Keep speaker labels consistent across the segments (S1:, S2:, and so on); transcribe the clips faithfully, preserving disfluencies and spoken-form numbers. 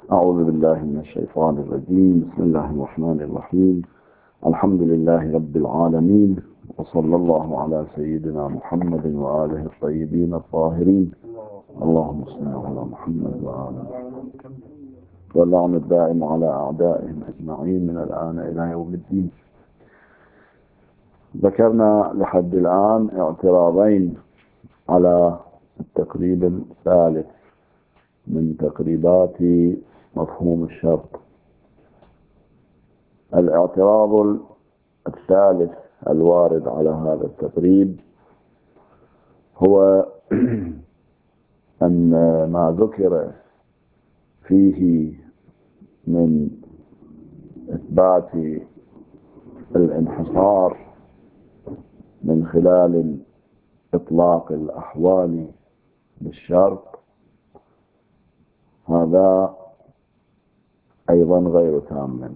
S1: أعوذ بالله من الشيطان الرجيم. بسم الله الرحمن الرحيم. الحمد لله رب العالمين، وصلى الله على سيدنا محمد وآله الطيبين الطاهرين. اللهم صل على محمد وآله واللعن الدائم على أعدائهم أجمعين من الآن إلى يوم الدين. ذكرنا لحد الآن اعتراضين على التقريب الثالث من تقريبات مفهوم الشرط. الاعتراض الثالث الوارد على هذا التقريب هو أن ما ذكر فيه من إثبات الانحصار من خلال إطلاق الأحوال بالشرط هذا أيضا غير تام،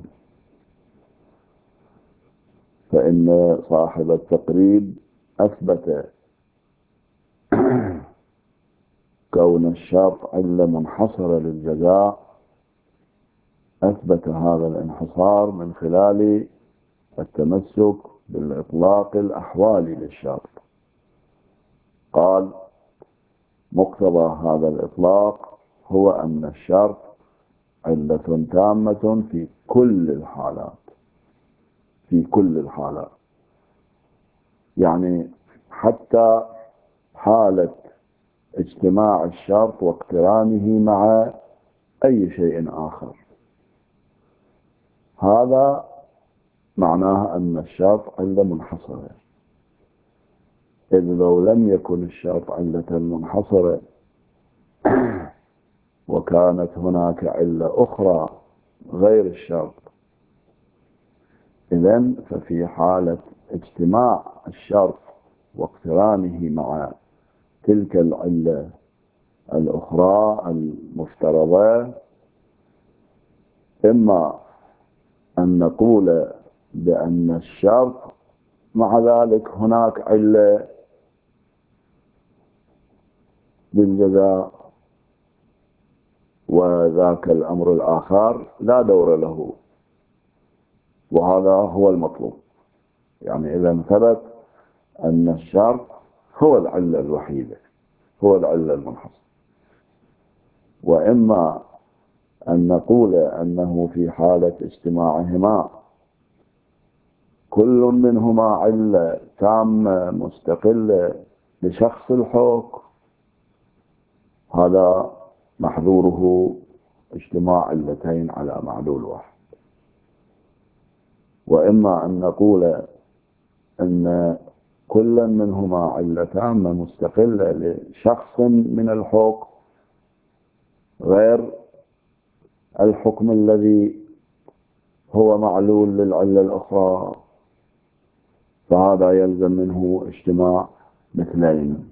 S1: فإن صاحب التقريب أثبت كون الشرط علة منحصرة للجزاء، أثبت هذا الانحصار من خلال التمسك بالإطلاق الأحوالي للشرط. قال مقتضى هذا الإطلاق هو أن الشرط علة تامة في كل الحالات، في كل الحالات، يعني حتى حالة اجتماع الشرط واقترانه مع أي شيء آخر. هذا معناه أن الشرط علة منحصرة، إذ لو لم يكن الشرط علة منحصرة وكانت هناك علة أخرى غير الشرط، إذن ففي حالة اجتماع الشرط واقترانه مع تلك العلة الأخرى المفترضة، إما أن نقول بأن الشرط مع ذلك هناك علة بالجزاء، وذاك الأمر الآخر لا دور له، وهذا هو المطلوب. يعني إذا ثبت أن الشرط هو العلة الوحيدة، هو العلة المنحصرة، وإما أن نقول أنه في حالة اجتماعهما كل منهما علة تامة مستقلة لشخص الحكم، هذا محذوره اجتماع علتين على معلول واحد. وإما أن نقول أن كل منهما علة تامة مستقلة لشخص من الحكم غير الحكم الذي هو معلول للعلة الأخرى، فهذا يلزم منه اجتماع مثلين.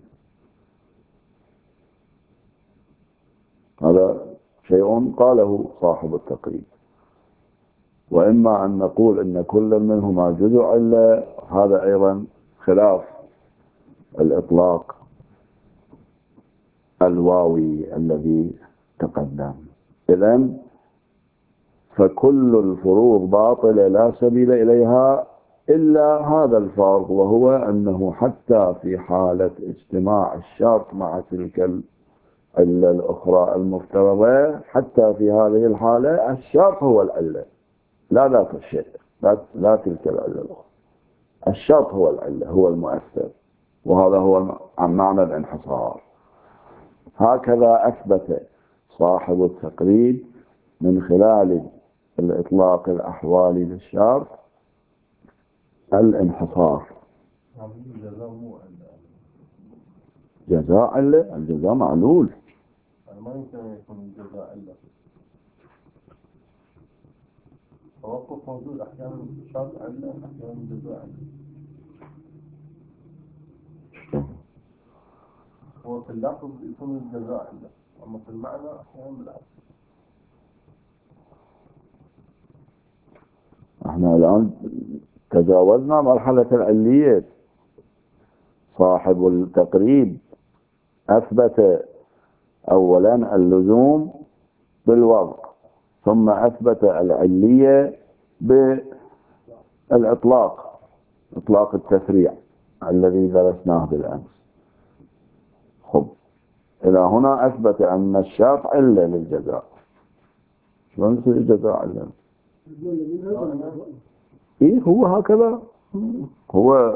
S1: هذا شيء قاله صاحب التقريب. وإما أن نقول أن كل منهما جزء علة، هذا أيضا خلاف الإطلاق الواوي الذي تقدم. إذن فكل الفروض باطلة لا سبيل إليها إلا هذا الفرض، وهو أنه حتى في حالة اجتماع الشرط مع تلك العلة الأخرى المفترضة، حتى في هذه الحالة الشرط هو العلة، لا ذاك الشيء، لا, لا تلك العلة الأخرى. الشرط هو العلة، هو المؤثر، وهذا هو عن معنى الانحصار. هكذا أثبت صاحب التقريب من خلال الإطلاق الأحوالي للشرط الانحصار. جزاء علة، الجزاء معلول.
S2: ما يمكن أن يكون الجزاء علة. توقف موجود، أحيانا شرط علة، أحيانا جزاء علة. هو في اللفظ يكون الجزاء علة، أما في المعنى أحيانا بالعكس.
S1: احنا الآن تجاوزنا مرحلة العلية. صاحب التقريب أثبت أولا اللزوم بالوضع، ثم أثبت العلية بالإطلاق، إطلاق التفريع الذي درسناه بالأمس. خب إلى هنا أثبت أن الشرط علة للجزاء. شلون يصير الجزاء علة؟ إيه هو هكذا، هو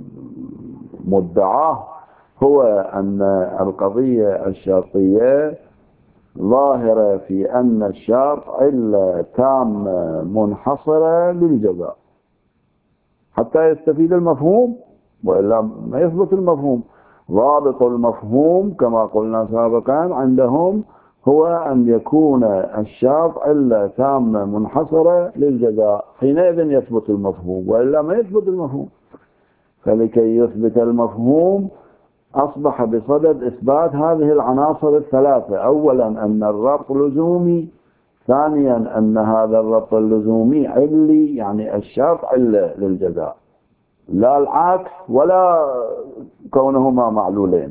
S1: مدعاه هو أن القضية الشرطية ظاهرة في أن الشرط علة تامة منحصرة للجزاء حتى يستفيد المفهوم، وإلا ما يثبت المفهوم. ضابط المفهوم كما قلنا سابقا عندهم هو أن يكون الشرط علة تامة منحصرة للجزاء، حينئذ يثبت المفهوم، وإلا ما يثبت المفهوم. فلكي يثبت المفهوم أصبح بصدد إثبات هذه العناصر الثلاثة: أولا أن الربط لزومي، ثانيا أن هذا الربط اللزومي علي، يعني الشرط علة للجزاء، لا العكس ولا كونهما معلولين.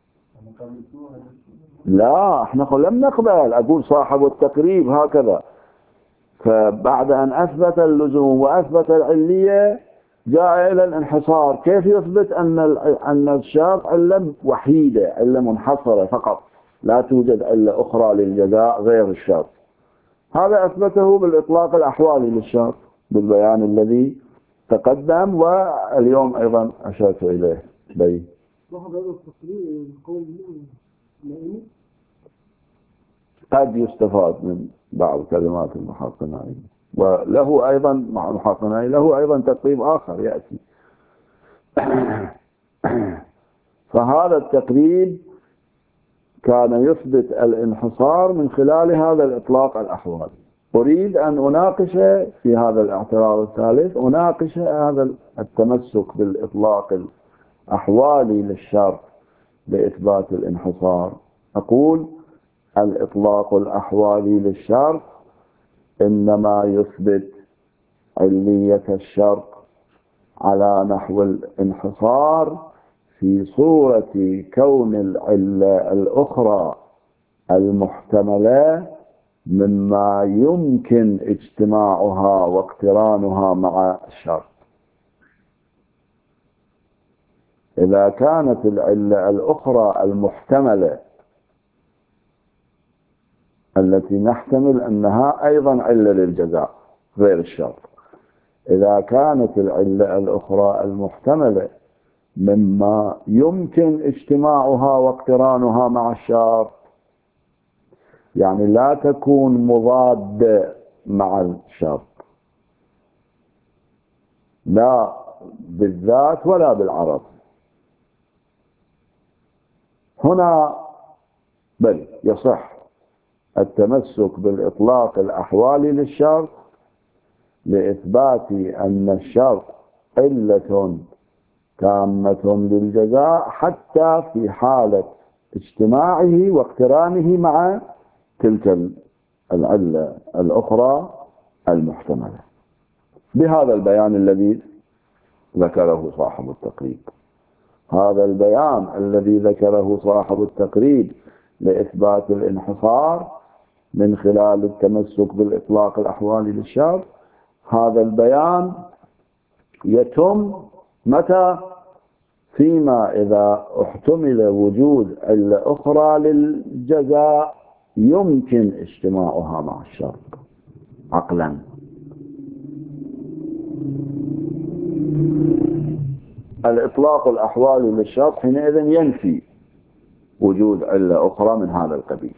S1: لا احنا لم نقبل، أقول صاحب التقريب هكذا. فبعد أن أثبت اللزوم وأثبت العلية جاء إلى الانحصار. كيف يثبت أن أن الشرط علة وحيدة، علة منحصرة فقط، لا توجد علة أخرى للجزاء غير الشرط؟ هذا أثبته بالإطلاق الأحوالي للشرط بالبيان الذي تقدم واليوم أيضا أشرت إليه. بي قد يستفاد من بعض كلمات المحققين، وله أيضا مع المحققين له أيضا تقريب آخر يأتي. فهذا التقريب كان يثبت الانحصار من خلال هذا الإطلاق الأحوالي. أريد أن أناقش في هذا الاعتراض الثالث، أناقش هذا التمسك بالإطلاق الأحوالي للشرط لإثبات الانحصار. أقول الإطلاق الأحوالي للشرط إنما يثبت علية الشرط على نحو الانحصار في صورة كون العلة الأخرى المحتملة مما يمكن اجتماعها واقترانها مع الشرط. إذا كانت العلة الأخرى المحتملة التي نحتمل أنها أيضا علة للجزاء غير الشرط، إذا كانت العلة الأخرى المحتملة مما يمكن اجتماعها واقترانها مع الشرط، يعني لا تكون مضادة مع الشرط لا بالذات ولا بالعرض، هنا بل يصح التمسك بالإطلاق الأحوالي للشرط لإثبات أن الشرط علة تامة للجزاء حتى في حالة اجتماعه واقترانه مع تلك العلة الأخرى المحتملة، بهذا البيان الذي ذكره صاحب التقريب. هذا البيان الذي ذكره صاحب التقريب لإثبات الانحصار من خلال التمسك بالإطلاق الأحوالي للشرط، هذا البيان يتم متى؟ فيما إذا احتمل وجود علة أخرى للجزاء يمكن اجتماعها مع الشرط عقلا. الإطلاق الأحوالي للشرط حينئذ ينفي وجود علة أخرى من هذا القبيل.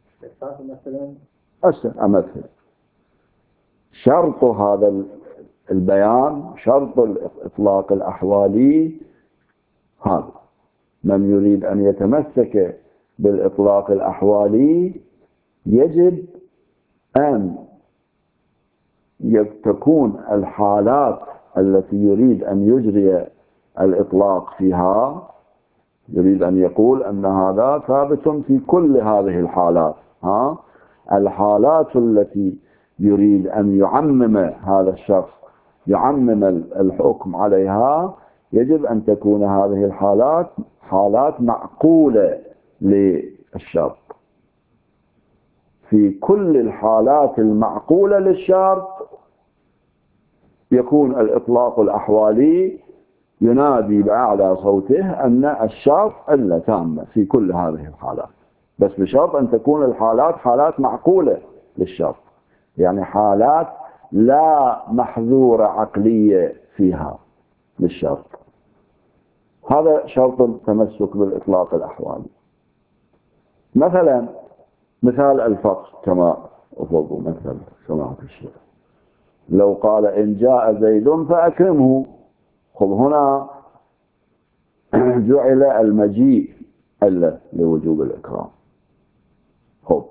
S1: أمثل شرط هذا البيان، شرط الإطلاق الأحوالي هذا: من يريد أن يتمسك بالإطلاق الأحوالي يجب أن تكون الحالات التي يريد أن يجري الإطلاق فيها، يريد أن يقول أن هذا ثابت في كل هذه الحالات، ها الحالات التي يريد أن يعمم هذا الشخص، يعمم الحكم عليها، يجب أن تكون هذه الحالات حالات معقولة للشرط. في كل الحالات المعقولة للشرط يكون الإطلاق الأحوالي ينادي بأعلى صوته أن الشرط علة تامة في كل هذه الحالات، بس بشرط أن تكون الحالات حالات معقولة للشرط، يعني حالات لا محذورة عقلية فيها للشرط. هذا شرط التمسك بالإطلاق الأحوالي. مثلا مثال الفقر كما أفضل مثل سماحة الشيخ، لو قال إن جاء زيد فأكرمه، خذ هنا جعل المجيء علة لوجوب الإكرام. خذ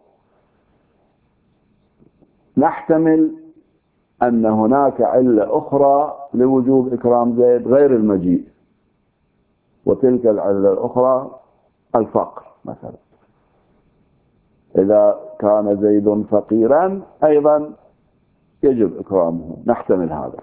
S1: نحتمل أن هناك علة أخرى لوجوب إكرام زيد غير المجيء، وتلك العلة الأخرى الفقر مثلا. إذا كان زيد فقيرا أيضا يجب إكرامه، نحتمل هذا.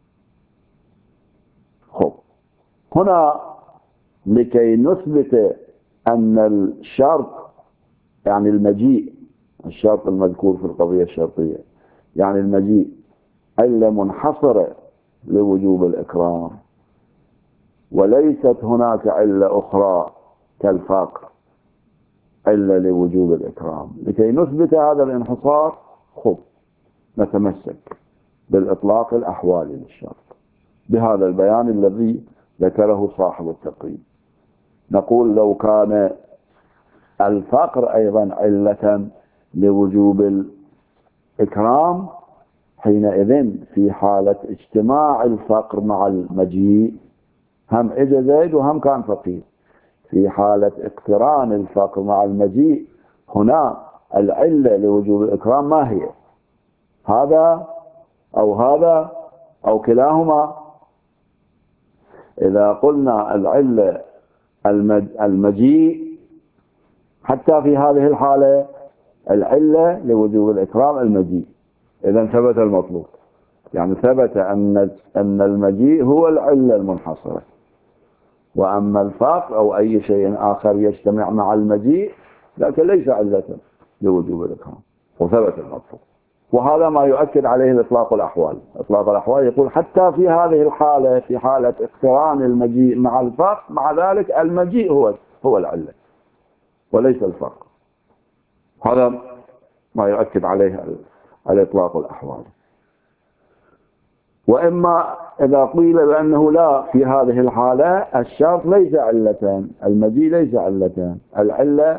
S1: خب هنا لكي نثبت أن الشرط يعني المجيء، الشرط المذكور في القضية الشرطية يعني المجيء علة منحصرة لوجوب الإكرام، وليست هناك علة أخرى كالفقر علة لوجوب الإكرام. لكي نثبت هذا الانحصار خب نتمسك بالإطلاق الأحوالي للشرط بهذا البيان الذي ذكره صاحب التقريب. نقول لو كان الفقر أيضا علة لوجوب الإكرام، حينئذ في حالة اجتماع الفقر مع المجيء، هم اجى زيد وهم كان فقير، في حالة اقتران الفقر مع المجيء هنا العلة لوجوب الإكرام ما هي؟ هذا أو هذا أو كلاهما. إذا قلنا العلة المجيء حتى في هذه الحالة العلة لوجوب الإكرام المجيء، إذا ثبت المطلوب، يعني ثبت أن أن المجيء هو العلة المنحصرة، وأما الفقر أو أي شيء آخر يجتمع مع المجيء لكن ليس علة لوجوب الإكرام، وثبت المطلوب. وهذا ما يؤكد عليه الإطلاق الأحوال. إطلاق الأحوال يقول حتى في هذه الحالة، في حالة اقتران المجيء مع الفقر، مع ذلك المجيء هو هو العلة وليس الفقر. هذا ما يؤكد عليه الإطلاق الأحوال. وإما إذا قيل بأنه لا، في هذه الحالة الشرط ليس علتان، المجيء ليس علتان، العلة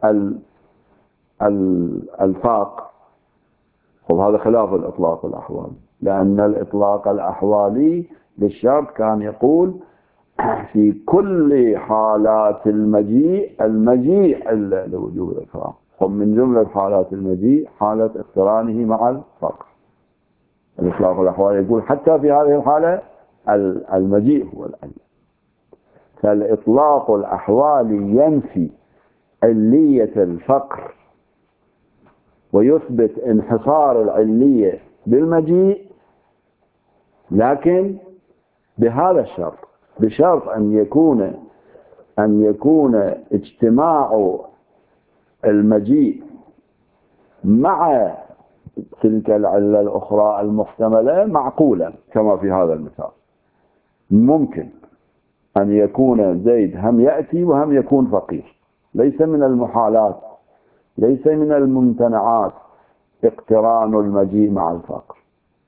S1: الفاق، وهذا خلاف الإطلاق الأحوالي، لأن الإطلاق الأحوالي للشرط كان يقول في كل حالات المجيء، المجيء علة لوجوب الإكرام، ومن جملة حالات المجيء حالة اقترانه مع الفقر. الإطلاق الأحوالي يقول حتى في هذه الحالة المجيء هو العلة. فالإطلاق الأحوالي ينفي علية الفقر ويثبت انحصار العلية بالمجيء، لكن بهذا الشرط، بشرط أن يكون أن يكون اجتماع المجيء مع تلك العلة الأخرى المحتملة معقولا، كما في هذا المثال. ممكن أن يكون زيد هم يأتي وهم يكون فقير، ليس من المحالات، ليس من الممتنعات اقتران المجيء مع الفقر.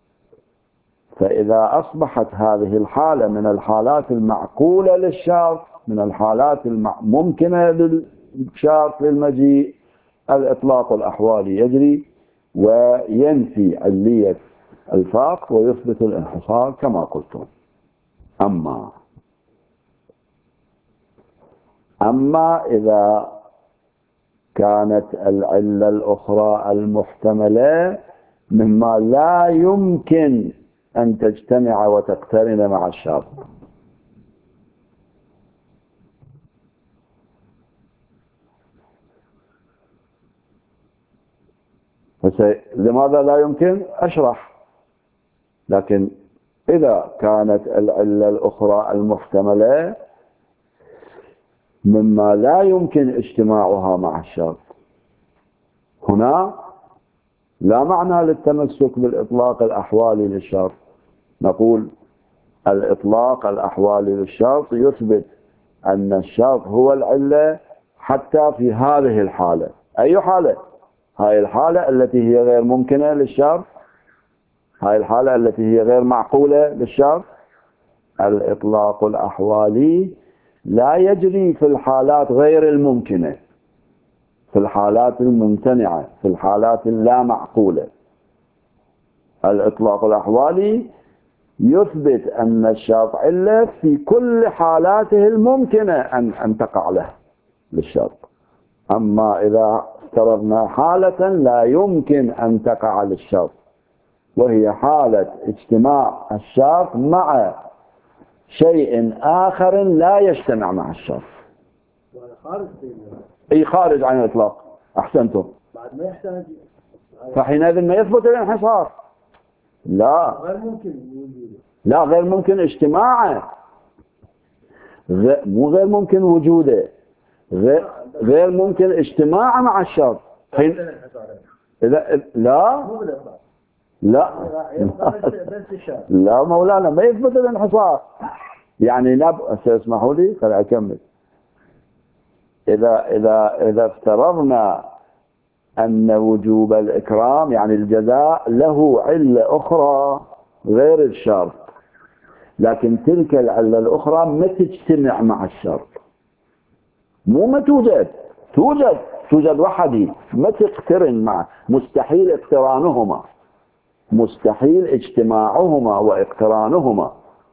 S1: فإذا أصبحت هذه الحالة من الحالات المعقولة للشرط، من الحالات الممكنة للشرط للمجيء، الإطلاق الأحوالي يجري وينفي علية الفقر ويثبت الانحصار كما قلتم. أما أما إذا كانت العلة الأخرى المحتملة مما لا يمكن أن تجتمع وتقترن مع الشرط، لماذا لا يمكن؟ أشرح. لكن إذا كانت العلة الأخرى المحتملة مما لا يمكن اجتماعها مع الشرط، هنا لا معنى للتمسك بالإطلاق الأحوالي للشرط. نقول الإطلاق الأحوالي للشرط يثبت أن الشرط هو العلة حتى في هذه الحالة. أي حالة؟ هاي الحالة التي هي غير ممكنة للشرط، هاي الحالة التي هي غير معقولة للشرط. الإطلاق الأحوالي لا يجري في الحالات غير الممكنة، في الحالات الممتنعة، في الحالات اللا معقولة. الإطلاق الأحوالي يثبت أن الشرط علة في كل حالاته الممكنة أن أن تقع له للشرط. أما إذا افترضنا حالة لا يمكن أن تقع للشرط، وهي حالة اجتماع الشرط مع شيء آخر لا يجتمع مع الشرط، أي خارج عن الإطلاق. أحسنتم.
S2: بعد ما يحتاج،
S1: فحينئذ ما يثبت الانحصار. لا
S2: غير ممكن وجوده.
S1: لا غير ممكن اجتماعه، غير مو غير ممكن وجوده، غير, غير ممكن اجتماعه مع الشرط. حين إذا لا لا لا مولانا ما يثبت الانحصار. يعني نب اسمحوا لي خليني اكمل. اذا اذا اذا افترضنا ان وجوب الاكرام يعني الجزاء له عله اخرى غير الشرط، لكن تلك العله الاخرى ما تجتمع مع الشرط، مو ما توجد، توجد توجد وحدي، ما تقترن معه، مستحيل اقترانهما، مستحيل اجتماعهما واقترانهما،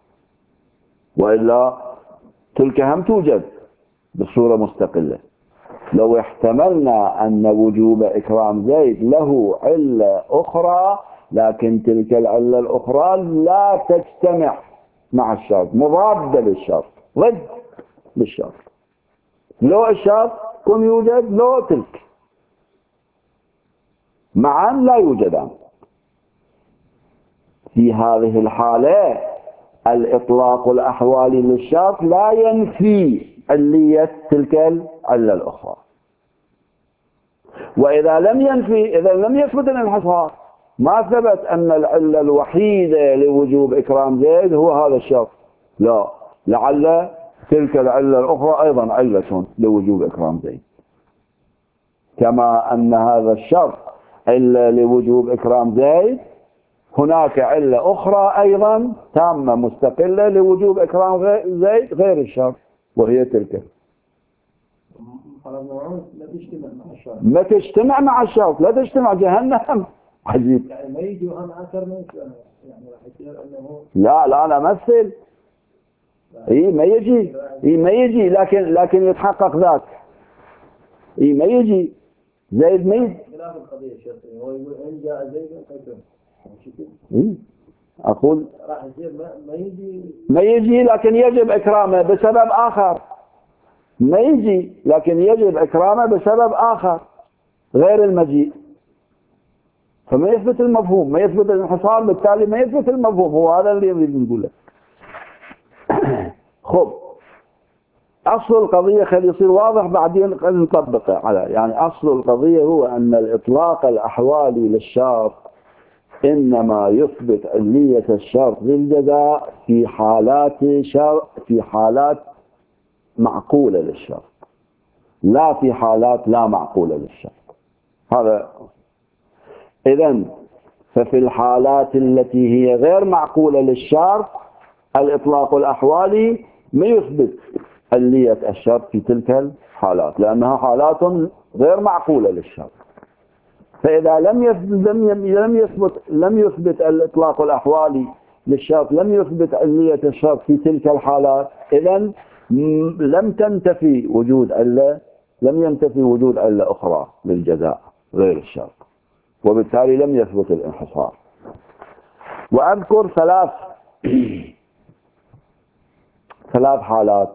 S1: وإلا تلك هم توجد بصورة مستقلة. لو احتملنا أن وجوب إكرام زيد له علة أخرى، لكن تلك العلة الأخرى لا تجتمع مع الشرط، مضادة للشرط، ضد للشرط. لو الشرط كن يوجد، لو تلك معا لا يوجدان. في هذه الحالة الإطلاق الأحوالي للشرط لا ينفي علية تلك العلة الأخرى. وإذا لم ينفي، إذا لم يثبت الانحصار، ما ثبت أن العلة الوحيدة لوجوب إكرام زيد هو هذا الشرط، لا، لعل تلك العلة الأخرى أيضا علة لوجوب إكرام زيد، كما أن هذا الشرط علة لوجوب إكرام زيد، هناك علة أخرى أيضا تامة مستقلة لوجوب إكرام زيد غير الشرط، وهي تلك.
S2: لا تجتمع مع الشرط،
S1: ما تجتمع مع الشرط، لا تجتمع. جهنم عجيب.
S2: يعني ما يجي وهم آخر ما يعني راح يصير أنه
S1: لا لا لا مثل. إيه ما يجي، إيه ما يجي، لكن لكن يتحقق ذاك. إيه ما يجي زيد ما يجي.
S2: خلاف القضية الشرطية، هو يقول إن جاء زيد فكر.
S1: إيه أقول
S2: راح يصير ما, ما يجي
S1: ما يجي، لكن يجب إكرامه بسبب آخر. ما يجي لكن يجب إكرامه بسبب آخر غير المجيء، فما يثبت المفهوم، ما يثبت الانحصار، بالتالي ما يثبت المفهوم. هو هذا اللي يريد نقوله. خب أصل القضية خلي يصير واضح، بعدين نطبقه على يعني أصل القضية هو أن الإطلاق الأحوالي للشرط إنما يثبت علية الشرط للجزاء في حالات شرط، في حالات معقولة للشرط، لا في حالات لا معقولة للشرط. هذا إذن ففي الحالات التي هي غير معقولة للشرط الإطلاق الأحوالي ما يثبت علية الشرط في تلك الحالات، لأنها حالات غير معقولة للشرط. فإذا لم يثبت لم يثبت لم يثبت الإطلاق الأحوالي للشرط، لم يثبت علية الشرط في تلك الحالات، إذن لم تنتفي وجود علة، لم ينتفي وجود علة أخرى للجزاء غير الشرط، وبالتالي لم يثبت الانحصار. وأذكر ثلاث ثلاث حالات.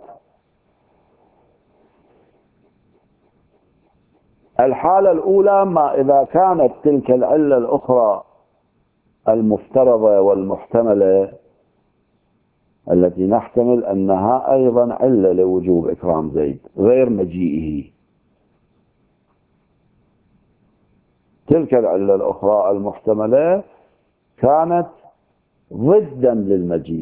S1: الحالة الأولى ما إذا كانت تلك العلة الأخرى المفترضة والمحتملة التي نحتمل أنها أيضا علة لوجوب إكرام زيد غير مجيئه، تلك العلة الأخرى المحتملة كانت ضدا للمجيء،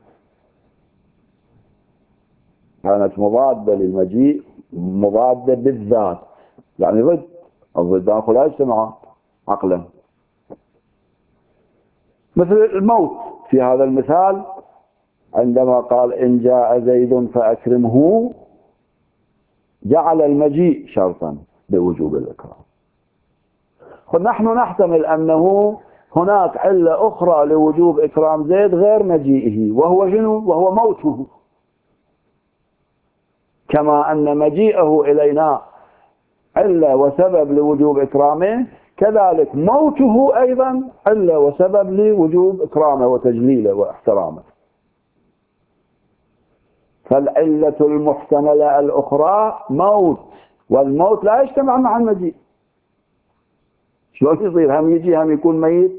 S1: كانت مضادة للمجيء، مضادة بالذات، يعني ضد. الضدان لا يجتمعان عقلا. مثل الموت في هذا المثال عندما قال إن جاء زيد فأكرمه، جعل المجيء شرطا بوجوب الإكرام. ونحن نحتمل أنه هناك علة أخرى لوجوب إكرام زيد غير مجيئه، وهو شنو؟ وهو موته. كما أن مجيئه إلينا علة وسبب لوجوب إكرامه، كذلك موته أيضا علة وسبب لوجوب إكرامه وتجليله واحترامه. فالعلة المحتملة الأخرى موت، والموت لا يجتمع مع المجيء. شلون يصير هم يجي هم يكون ميت؟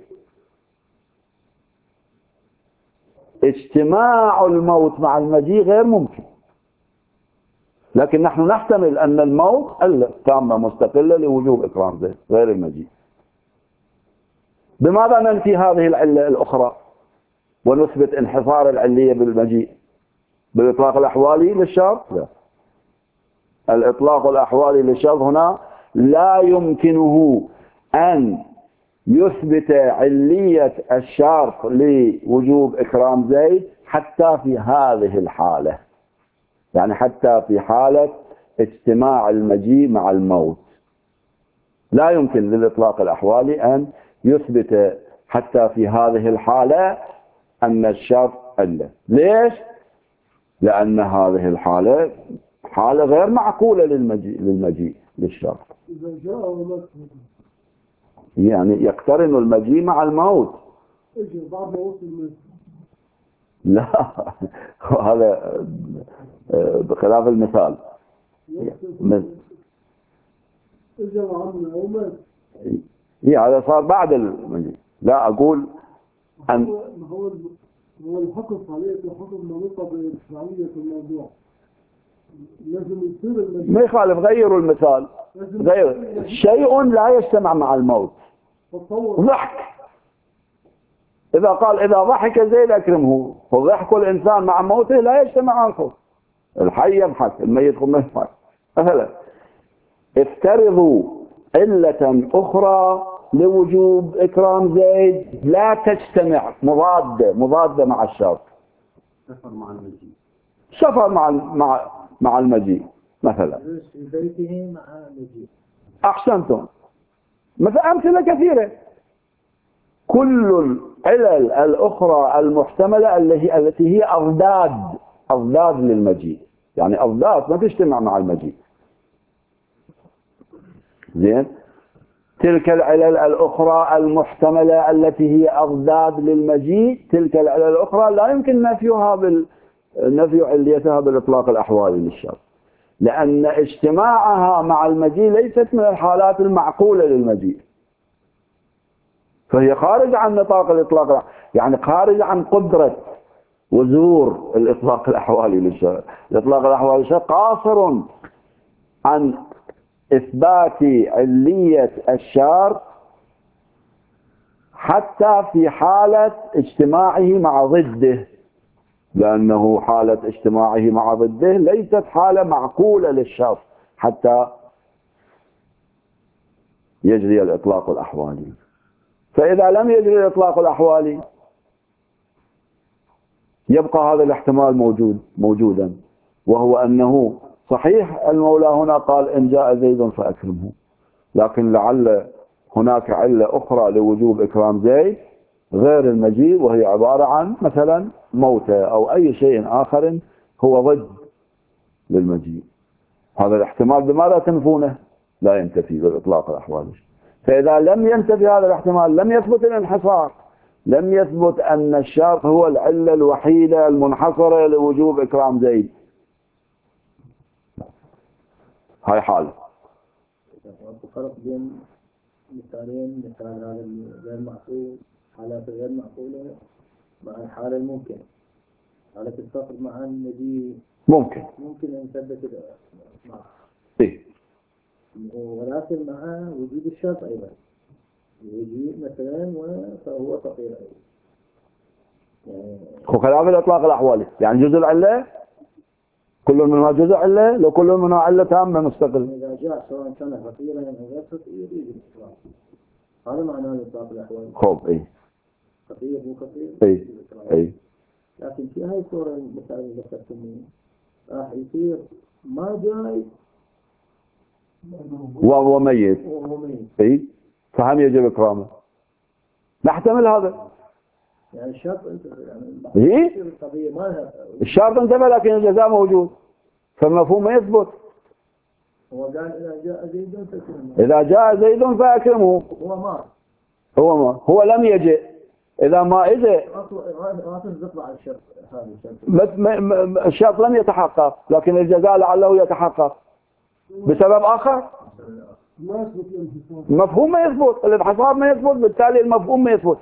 S1: اجتماع الموت مع المجيء غير ممكن. لكن نحن نحتمل أن الموت علة تامة مستقلة لوجوب إكرام زيد غير المجيء. بماذا ننفي هذه العلة الأخرى ونثبت انحصار العلية بالمجيء؟ بالإطلاق الأحوالي للشرط؟ لا. الإطلاق الأحوالي للشرط هنا لا يمكنه أن يثبت علية الشرط لوجوب إكرام زيد حتى في هذه الحالة، يعني حتى في حالة اجتماع المجيء مع الموت لا يمكن للإطلاق الأحوالي أن يثبت حتى في هذه الحالة أن الشرط علة. ليش؟ لأن هذه الحالة حالة غير معقولة للمجيء للمجيء للشرط.
S2: إذا جاء ومات
S1: يعني يقترن المجيء مع الموت.
S2: إجي بعد ما وصل الموت.
S1: لا هذا بخلاف المثال.
S2: إجا وعمنا ومات.
S1: إيه هذا صار بعد المجيء. لا أقول أن
S2: ما هو هو الحكم عليه الحكم منوطة بإشرائية الموضوع. لازم يصير المجيء.
S1: ما يخالف، غيروا المثال. غير شيء لا يجتمع مع الموت. ضحك. إذا قال إذا ضحك زيد أكرمه، وضحك الإنسان مع موته لا يجتمع الخوف. الحي يضحك، الميت ما يضحك. مثلا افترضوا علة أخرى لوجوب إكرام زيد لا تجتمع، مضادة مضادة مع الشرط.
S2: سفر مع المجيء.
S1: سفر مع مع مع المجيء مثلا.
S2: في بيته مع المجيء.
S1: أحسنتم. مثلا أمثلة كثيرة. كل العلل الأخرى المحتملة التي هي أضداد أضداد للمجيء، يعني أضداد ما تجتمع مع المجيء. زين. تلك العلل الأخرى المحتملة التي هي أضداد للمجيء، تلك العلل الأخرى لا يمكن نفيها بال نفي عليتها بالإطلاق الأحوالي للشرط، لأن اجتماعها مع المجيء ليست من الحالات المعقولة للمجيء، فهي خارج عن نطاق الإطلاق، يعني خارج عن قدرة وزور الإطلاق الأحوالي للشرط. الإطلاق الأحوالي للشرط قاصر عن إثبات علية الشرط حتى في حالة اجتماعه مع ضده، لأنه حالة اجتماعه مع ضده ليست حالة معقولة للشرط حتى يجري الإطلاق الأحوالي. فإذا لم يجري الإطلاق الأحوالي يبقى هذا الاحتمال موجود موجودا، وهو أنه صحيح المولى هنا قال إن جاء زيد فأكرمه، لكن لعل هناك علة أخرى لوجوب إكرام زيد غير المجيء، وهي عبارة عن مثلا موته أو أي شيء آخر هو ضد للمجيء. هذا الاحتمال بماذا تنفونه؟ لا ينتفي بالإطلاق الأحوالي. فإذا لم ينتفي هذا الاحتمال لم يثبت الانحصار، لم يثبت أن الشرط هو العلة الوحيدة المنحصرة لوجوب إكرام زيد. هاي حالة.
S2: فرق بين مثالين، مثال هذا غير معقول، حالات غير معقولة مع الحالة الممكنة. حالة الفقر مع المجيء
S1: ممكن
S2: ممكن أن نثبت معه.
S1: إيه؟
S2: ولكن مع وجود الشرط أيضا يجي مثلا فهو فقير أيضا. يعني
S1: هو خلاف الإطلاق الأحوالي، يعني جزء العلة كل منها جزء علة، لو كل منها علة تامة مستقل.
S2: إذا جاء سواء كان فقيرا أو غير فقير يجي الإطلاق. هذا معناه الإطلاق الأحوالي.
S1: خوف إيه
S2: فقير مو فقير.
S1: إيه إيه.
S2: لكن في هاي الصورة المثال اللي ذكرتني راح يصير ما جاي
S1: وهو ميت.
S2: وهو ميت.
S1: إيه فهم يجب إكرامه. نحتمل هذا.
S2: يعني الشرط انت يعني
S1: إيه
S2: القضية ما لها.
S1: الشرط انتبه لكن الجزاء موجود، فالمفهوم ما يثبت.
S2: هو قال إذا جاء زيد فأكرمه.
S1: إذا جاء زيد فأكرمه.
S2: هو ما
S1: هو ما هو لم يجئ. إذا ما إجئ
S2: ما تصدق على الشرط هذا
S1: الشرط. الشرط لم يتحقق، لكن الجزاء لعله يتحقق بسبب آخر.
S2: ما يثبت
S1: المفهوم ما يثبت، الانحصار ما يثبت، بالتالي المفهوم ما يثبت.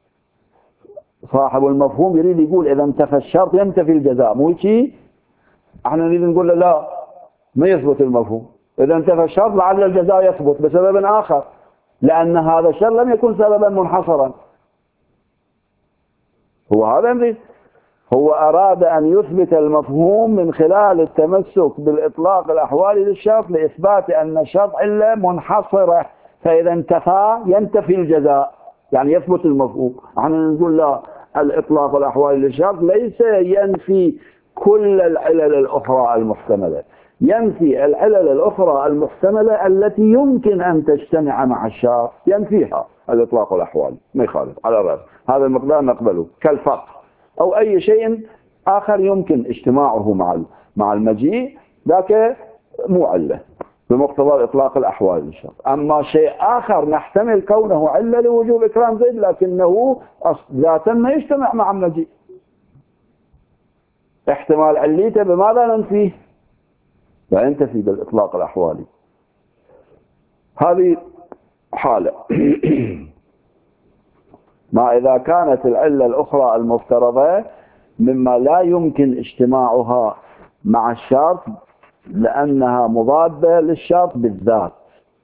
S1: صاحب المفهوم يريد يقول إذا انتفى الشرط ينتفي الجزاء، مو شيء احنا نريد نقول له لا ما يثبت المفهوم. إذا انتفى الشرط لعل الجزاء يثبت بسبب آخر، لأن هذا الشرط لم يكن سببا منحصرا. هو هذا يريد، هو أراد أن يثبت المفهوم من خلال التمسك بالإطلاق الأحوالي للشرط لإثبات أن الشرط علة منحصرة، فإذا انتفى ينتفي الجزاء، يعني يثبت المفهوم. احنا نقول لا، الإطلاق الأحوالي للشرط ليس ينفي كل العلل الأخرى المحتملة، ينفي العلل الأخرى المحتملة التي يمكن أن تجتمع مع الشرط، ينفيها الإطلاق الأحوالي، ما يخالف على الرأس. هذا المقدار نقبله كالفقر أو أي شيء آخر يمكن اجتماعه مع مع المجيء، ذاك مو علة بمقتضى الإطلاق الأحوال للشرط. أما شيء آخر نحتمل كونه علة لوجوب إكرام زيد لكنه ذاتا ما يجتمع مع المجيء، احتمال عليته بماذا ننفيه؟ لا ينتفي بالإطلاق الأحوالي. هذه حالة. ما إذا كانت العلة الأخرى المفترضة مما لا يمكن اجتماعها مع الشرط لأنها مضادة للشرط بالذات.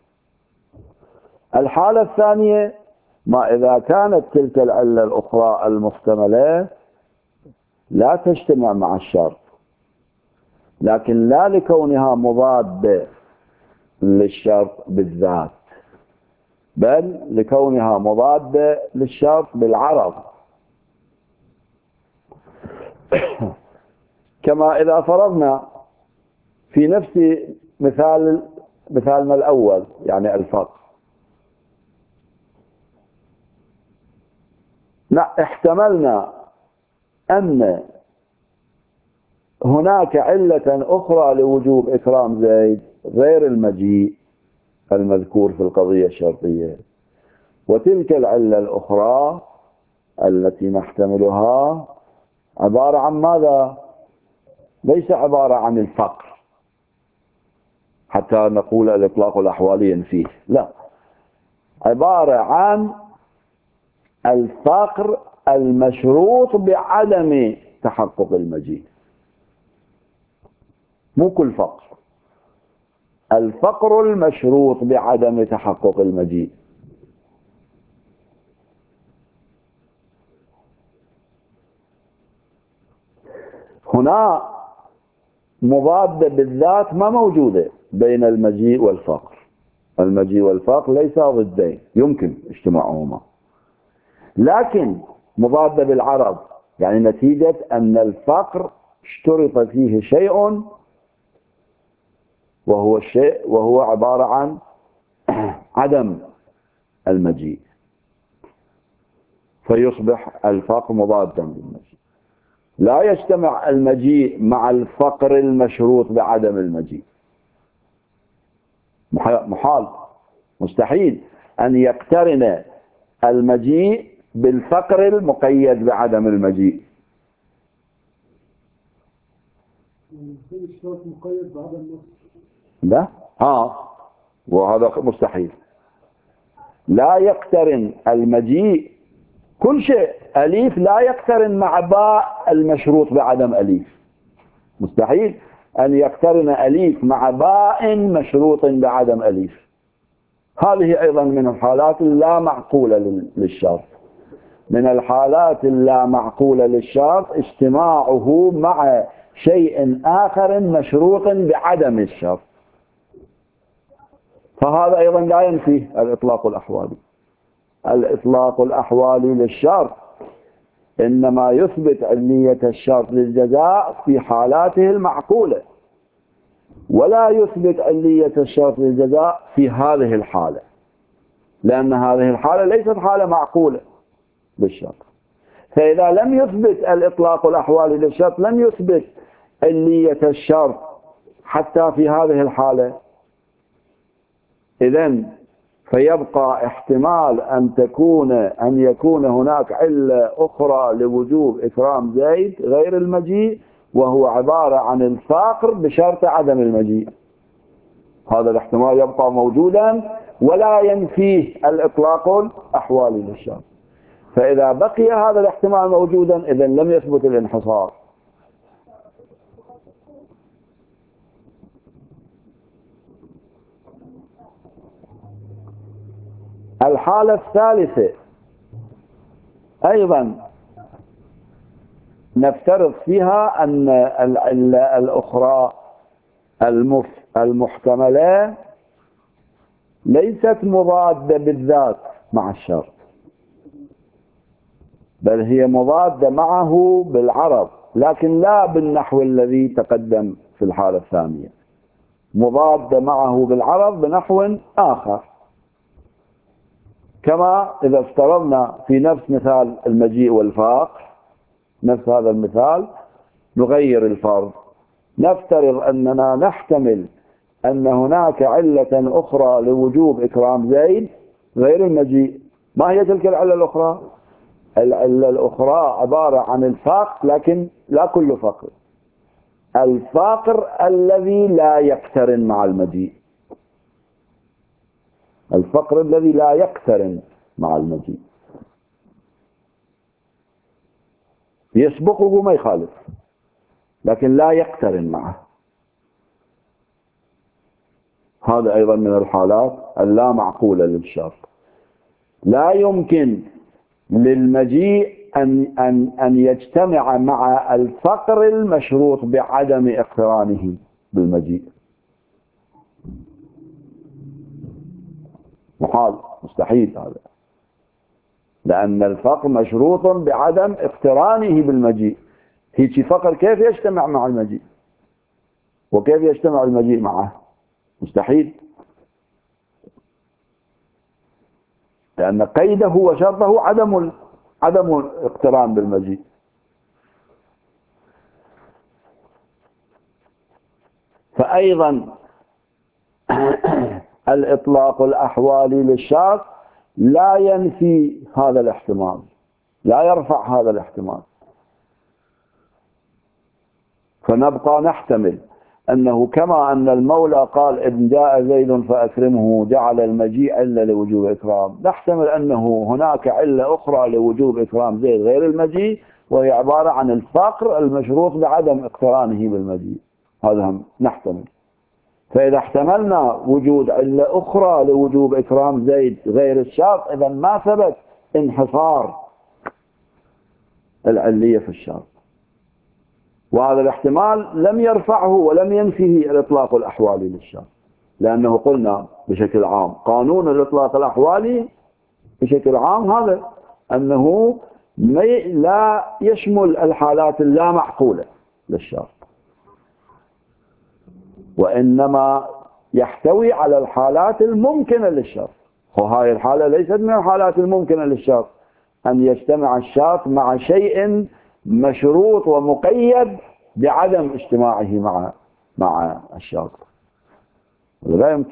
S1: الحالة الثانية ما إذا كانت تلك العلة الأخرى المحتملة لا تجتمع مع الشرط، لكن لا لكونها مضادة للشرط بالذات، بل لكونها مضادة للشرط بالعرض. كما إذا فرضنا في نفس مثال مثالنا الأول يعني الفقر، احتملنا أن هناك علة أخرى لوجوب إكرام زيد غير المجيء المذكور في القضية الشرطية، وتلك العلة الأخرى التي نحتملها عبارة عن ماذا؟ ليس عبارة عن الفقر حتى نقول الإطلاق الأحوالي ينفيه، لا، عبارة عن الفقر المشروط بعدم تحقق المجيء. مو كل فقر، الفقر المشروط بعدم تحقق المجيء. هنا مضادة بالذات ما موجودة بين المجيء والفقر. المجيء والفقر ليس ضدين يمكن اجتماعهما، لكن مضادة بالعرض، يعني نتيجة أن الفقر اشترط فيه شيء وهو الشيء وهو عبارة عن عدم المجيء، فيصبح الفقر مضادا بالمجيء. لا يجتمع المجيء مع الفقر المشروط بعدم المجيء، محال، مستحيل أن يقترن المجيء بالفقر المقيد بعدم المجيء.
S2: الشرط مقيد بعدم النص.
S1: لا، ها، وهذا مستحيل. لا يقترن المجيء كل شيء أليف لا يقترن مع باء المشروط بعدم أليف، مستحيل أن يقترن أليف مع باء مشروط بعدم أليف، هذه أيضا من الحالات اللا معقولة للشرط. من الحالات اللا معقولة للشرط اجتماعه مع شيء آخر مشروط بعدم الشرط، فهذا أيضا لا ينفيه الإطلاق الأحوالي. الإطلاق الأحوالي للشرط إنما يثبت علية الشرط للجزاء في حالاته المعقولة، ولا يثبت علية الشرط للجزاء في هذه الحالة، لأن هذه الحالة ليست حالة معقولة بالشرط. فإذا لم يثبت الإطلاق الأحوالي للشرط لم يثبت علية الشرط حتى في هذه الحالة، إذن فيبقى احتمال أن تكون أن يكون هناك علة أخرى لوجوب إكرام زيد غير المجيء، وهو عبارة عن الفقر بشرط عدم المجيء. هذا الاحتمال يبقى موجودا ولا ينفيه الإطلاق الأحوالي للشرط. فإذا بقي هذا الاحتمال موجودا إذن لم يثبت الانحصار. الحالة الثالثة أيضا نفترض فيها أن العلة الأخرى المحتملة ليست مضادة بالذات مع الشرط، بل هي مضادة معه بالعرض، لكن لا بالنحو الذي تقدم في الحالة الثانية، مضادة معه بالعرض بنحو آخر. كما إذا افترضنا في نفس مثال المجيء والفاقر، نفس هذا المثال نغير الفرض، نفترض أننا نحتمل أن هناك علة أخرى لوجوب إكرام زيد غير المجيء. ما هي تلك العلة الأخرى؟ العلة الأخرى عبارة عن الفقر، لكن لا كل فقر، الفقر الذي لا يقترن مع المجيء، الفقر الذي لا يقترن مع المجيء، يسبقه ما يخالف لكن لا يقترن معه. هذا أيضا من الحالات اللا معقولة للشرط. لا يمكن للمجيء أن, أن, أن يجتمع مع الفقر المشروط بعدم اقترانه بالمجيء، محال، مستحيل هذا، لأن الفقر مشروط بعدم اقترانه بالمجيء. هيك فقر كيف يجتمع مع المجيء؟ وكيف يجتمع المجيء معه؟ مستحيل، لأن قيده وشرطه عدم عدم الاقتران بالمجيء. فأيضا الإطلاق الأحوالي للشرط لا ينفي هذا الاحتمال، لا يرفع هذا الاحتمال. فنبقى نحتمل أنه كما أن المولى قال إن جاء زيد فأكرمه جعل المجيء علة لوجوب إكرام، نحتمل أنه هناك علة أخرى لوجوب إكرام زيد غير المجيء، وهي عبارة عن الفقر المشروط بعدم اقترانه بالمجيء. هذا هم نحتمل. فإذا احتملنا وجود علة أخرى لوجوب إكرام زيد غير الشرط، إذا ما ثبت انحصار العلية في الشرط، وهذا الاحتمال لم يرفعه ولم ينفيه الإطلاق الأحوالي للشرط، لأنه قلنا بشكل عام قانون الإطلاق الأحوالي بشكل عام هذا أنه لا يشمل الحالات اللا معقولة للشرط، وإنما يحتوي على الحالات الممكنة للشرط. وهذه الحالة ليست من الحالات الممكنة للشرط أن يجتمع الشرط مع شيء مشروط ومقيد بعدم اجتماعه مع مع الشرط، لا يمكن.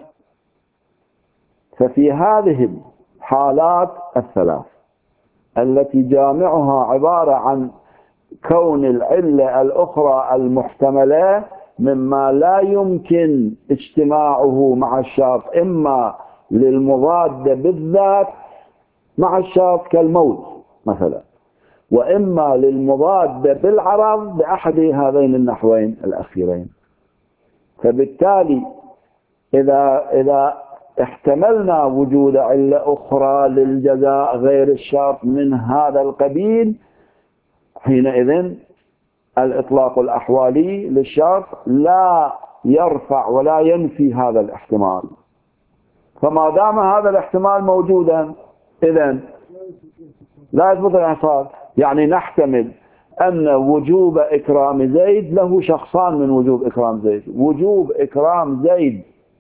S1: ففي هذه الحالات الثلاث التي جامعها عبارة عن كون العلة الأخرى المحتملة مما لا يمكن اجتماعه مع الشرط، إما للمضاد بالذات مع الشرط كالموت مثلا، وإما للمضاد بالعرض بأحد هذين النحوين الأخيرين. فبالتالي إذا إذا احتملنا وجود علة أخرى للجزاء غير الشرط من هذا القبيل، حينئذ الإطلاق الأحوالي للشرط لا يرفع ولا ينفي هذا الاحتمال. فما دام هذا الاحتمال موجودا إذن لا يثبت الانحصار. يعني نحتمل أن وجوب إكرام زيد له شخصان من وجوب إكرام زيد. وجوب إكرام زيد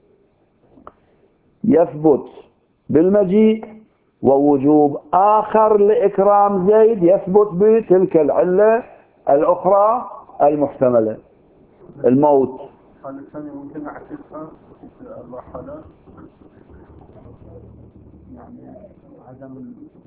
S1: يثبت بالمجيء، ووجوب آخر لإكرام زيد يثبت بتلك العلة الأخرى المحتملة، الموت.
S3: الحالة الثانية ممكن نعكسها في أربع حالات، يعني عدم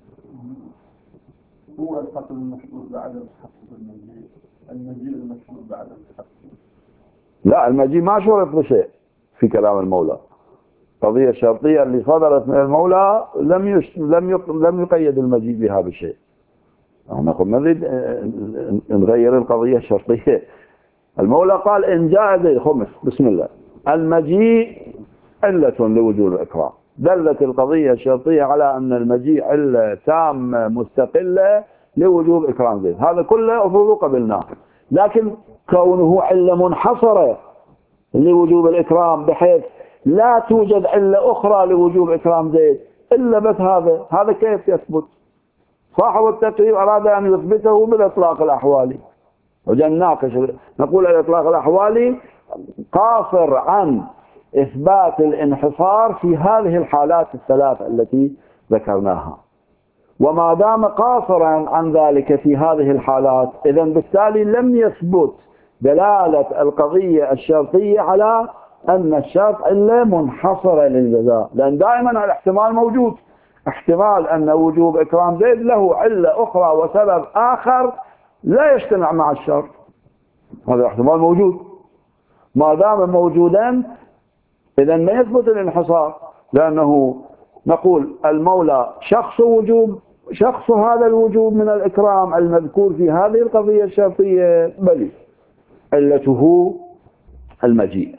S3: هو القتل المشروط بعدم تحقق المجيء، المجيء المشروط بعدم تحقق.
S1: لا، المجيء ما شرط بشيء في كلام المولى. القضية الشرطية اللي صدرت من المولى لم يش... لم يق... لم يقيد المجيء بها بشيء. نحن نريد نغير القضية الشرطية. المولى قال إن جاء زيد خمس بسم الله، المجيء علة لوجود الإكرام. دلت القضية الشرطية على أن المجيء علة تامة مستقلة لوجوب إكرام زيد. هذا كله أفضل قبلناه، لكن كونه علة منحصرة لوجوب الإكرام بحيث لا توجد علة أخرى لوجوب إكرام زيد إلا بس هذا، هذا كيف يثبت؟ صاحب التقريب أراد أن يثبته بالإطلاق الأحوالي، وجناقش نقول الإطلاق الأحوالي قاصر عن إثبات الانحصار في هذه الحالات الثلاث التي ذكرناها. وما دام قاصرا عن ذلك في هذه الحالات، إذن بالتالي لم يثبت دلالة القضية الشرطية على أن الشرط إلا منحصرة للجزاء، لأن دائما الاحتمال موجود، احتمال أن وجوب إكرام زيد له علة أخرى وسبب آخر لا يجتمع مع الشرط. هذا الاحتمال موجود. ما دام موجودا إذن ما يثبت الانحصار، لأنه نقول المولى شخص وجوب، شخص هذا الوجوب من الإكرام المذكور في هذه القضية الشرطية بل علته المجيء.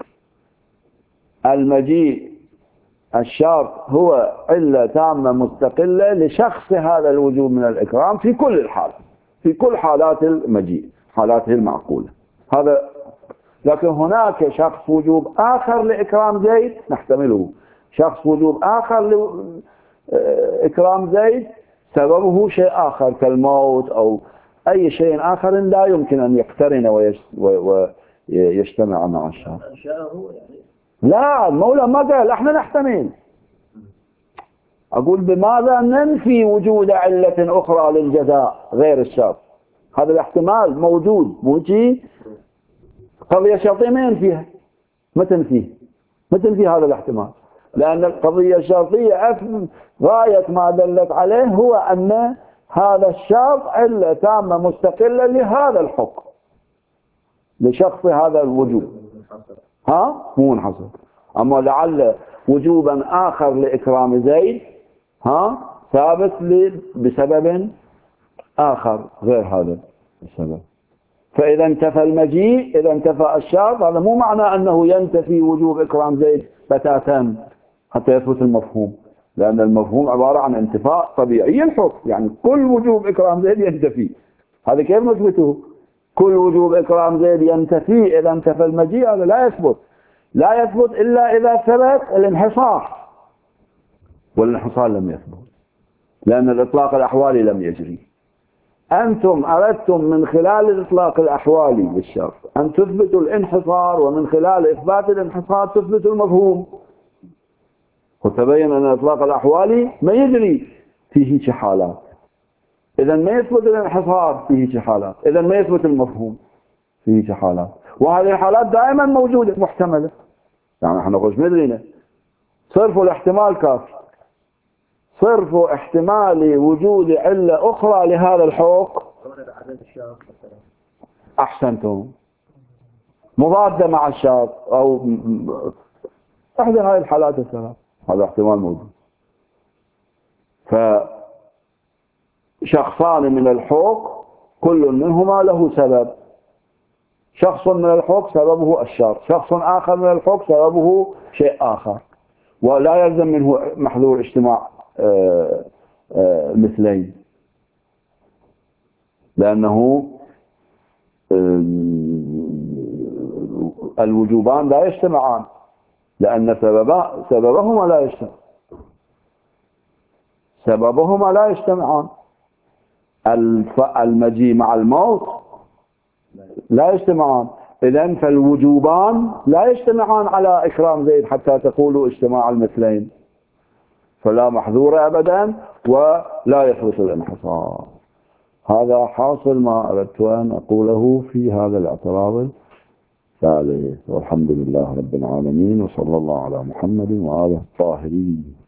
S1: المجيء الشرط هو علة تامة مستقلة لشخص هذا الوجوب من الإكرام في كل الحالات، في كل حالات المجيء، حالاته المعقولة. هذا. لكن هناك شخص وجوب آخر لإكرام زيد نحتمله، شخص وجوب آخر لإكرام زيد سببه شيء آخر كالموت أو أي شيء آخر لا يمكن أن يقترن ويجتمع مع الشرط. لا، المولى ما قال احنا نحتمل. أقول بماذا ننفي وجود علة أخرى للجزاء غير الشرط؟ هذا الاحتمال موجود، موجي قضية شرطية ما ينفيها، ما تنفيه، ما تنفي هذا الاحتمال، لأن القضية الشرطية غاية ما دلت عليه هو أن هذا الشرط علة تامة مستقلة لهذا الحكم، لشخص هذا الوجوب. ها مو منحصر. أما لعل وجوبا آخر لإكرام زيد ها ثابت بسبب آخر غير هذا السبب. فإذا انتفى المجيء، إذا انتفى الشرط، هذا مو معنى أنه ينتفي وجوب إكرام زيد بتاتا حتى يثبت المفهوم، لأن المفهوم عبارة عن انتفاء طبيعي الحكم، يعني كل وجوب إكرام زيد ينتفي. هذا كيف نثبته؟ كل وجوب إكرام زيد ينتفي إذا انتفى المجيء، هذا لا يثبت، لا يثبت إلا إذا ثبت الانحصار، والانحصار لم يثبت لأن الإطلاق الأحوالي لم يجري. أنتم أردتم من خلال الإطلاق الأحوالي للشرط أن تثبتوا الانحصار، ومن خلال إثبات الانحصار تثبتوا المفهوم، وتبين أن الإطلاق الأحوالي ما يجري فيه حالات، إذا ما يثبت الانحصار فيه حالات، إذا ما يثبت المفهوم فيه حالات، وهذه الحالات دائما موجودة محتملة. يعني احنا نقول مدرينا صرفوا الاحتمال كافي، صرفوا احتمال وجود علة أخرى لهذا الحكم. أحسنتم، مضادة مع الشرط أو أحد هذه الحالات الثلاث، هذا احتمال موجود. فشخصان من الحكم كل منهما له سبب، شخص من الحكم سببه الشرط، شخص آخر من الحكم سببه شيء آخر، ولا يلزم منه محذور اجتماع مثلين، لأنه الوجوبان لا يجتمعان، لأن سببا سببهما لا يجتمع سببهما لا يجتمعان. المجيء مع الموت لا يجتمعان، إذن فالوجوبان لا يجتمعان على إكرام زيد حتى تقولوا اجتماع المثلين، فلا محذور أبدا ولا يثبت الانحصار. هذا حاصل ما أردت أن أقوله في هذا الاعتراض الثالث. والحمد لله رب العالمين، وصلى الله على محمد وآله الطاهرين.